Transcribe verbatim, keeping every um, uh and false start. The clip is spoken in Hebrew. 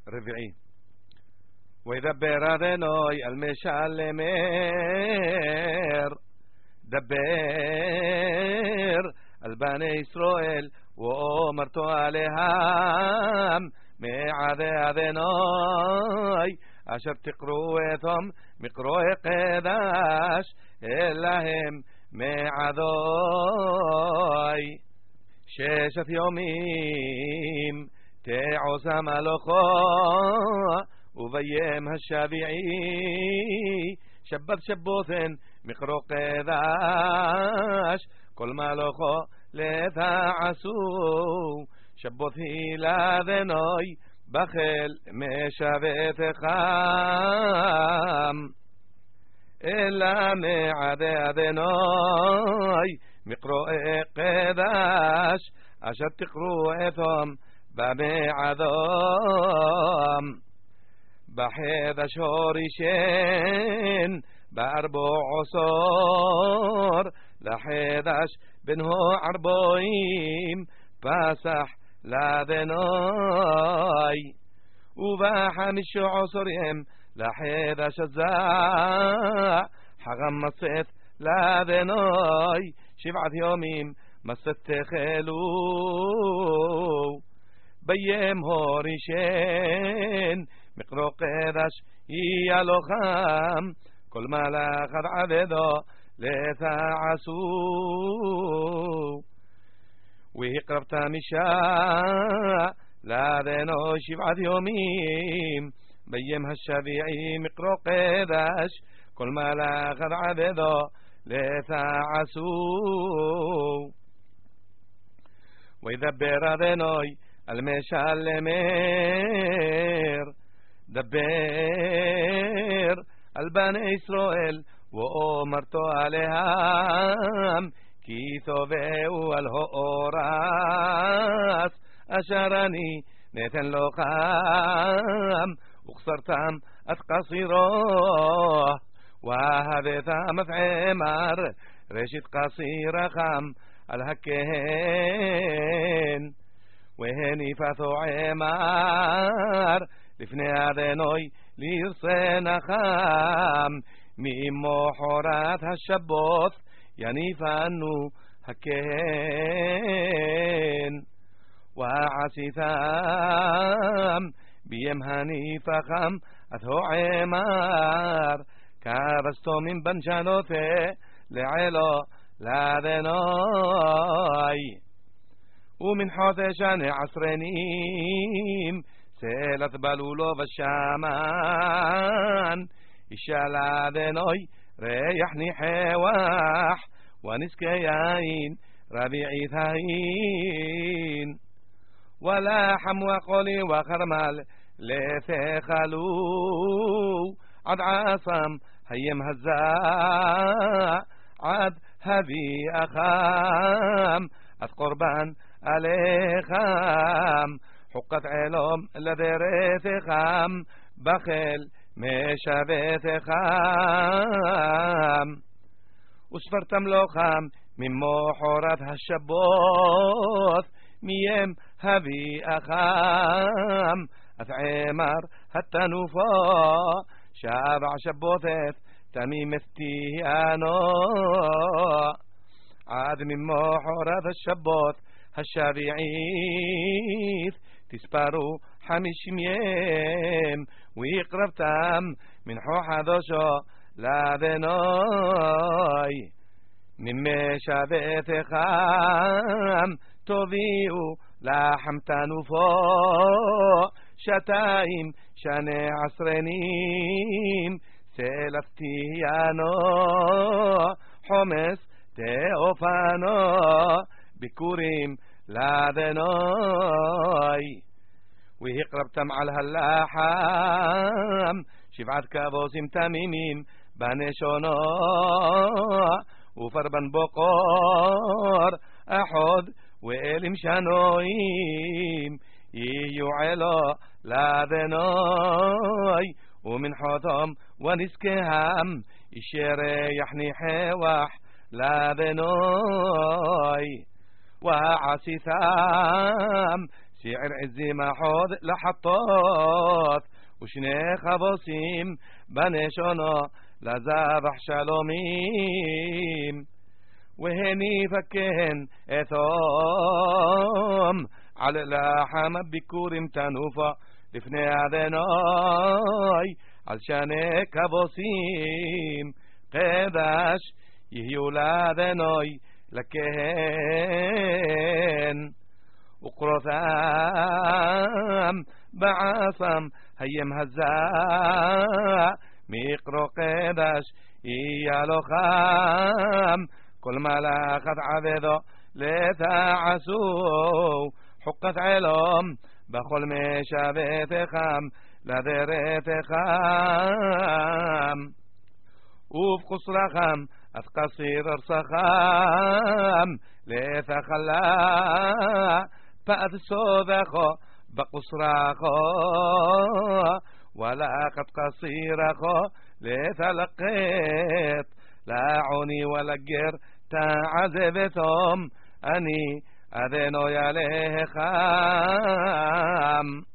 רביעי. וידבר אדוני אל משלמר, דבר על בני ישראל ואומרתו עליהם מעדי אדוני אשר תקראו אתם מקרואי קדש אלהם מעדוי ששת יומים תעוש המלאכו וביים השביעי שבת שבותן מקרוא קדש כל מלאכו לתעשו שבות הילדנוי בחל משבתך אלא מעדי אדוני מקרואי קדש אשר תקראו אתם במעדום בחדש הראשון בארבע עשור לחדש בן ארבעים פסח לאדוני ובחמיש עשורים לחדש הזה חג מסת לאדוני שבעת יומים מסת תחלו ביים הראשון מקרוא קדש יהיה לוחם כל מלאך עד עבדו לתעשו והקרבת משעה לאדוני שבעת יומים ביים השביעי מקרוא קדש כל מלאך עד עבדו לתעשו וידבר אדוני על משלמר, דבר על בני ישראל ואומרתו עליהם כי תובעו על האורס אשר אני נתן לכם וכסרתם את קסירו ואהבתם את עמר ראשית קסירכם על הכהן והניפתו עמר לפני אדוני לרסנחם ממחרת השבות יניפנו הכהן ועשיתם ביים הניפחם אתו עמר כבסתו מן בנשנותה לעילו לאדוני ומנחת שני עשרנים סלת בלולו בשמן אישה לאדוני ריח ניחוח ונזקי יין רביעית ההין ולחם וחולי וחרמל לתאכלו עד עשם הים הזה עד הביאכם את קורבן עליכם חוקת עלום לדרתכם בחל משבתכם וספרתם לכם ממחרת השבות מיים הביאכם את עמר התנופו שבע שבותת תמימת תהיינו עד ממחרת השבות השביעית תספרו חמישים ים ויקרבתם מנחו חדשו לאדוני ממשבתכם תביאו לחם תנופו שתיים שני עשרנים סלף תהיינו חומס תאופנו ביקורים לאדוני והקרבתם על הלחם שבעת כבשים תמימים בנשונו ופרבן בוקור אחד ואלים שנויים יהיו עלו לאדוני ומנחותם ונזכיהם אישי ריח ניחוח לאדוני ועשיתם شعر عزي ما حوض لحطات وشني خبصيم بنشنا لذبح شلوميم وهني فكهن اثام على لحم بكورم تنوفا لفني عدناي علشان كبصيم قداش يهيو لعدناي لكهن وقرثام بعثم هيم هزا ميقرو قداش إيالو خام كل ما لاخذ عبده لتعسو حقت علم بخل مشابت خام لذرت خام وف قصر خام أتقصير رصخام لتخلى فأت صوبخو بقصراخو ولا قد قصيرخو لتلقيت لا عوني ولا جر تعذبتهم أني أذنو يا خام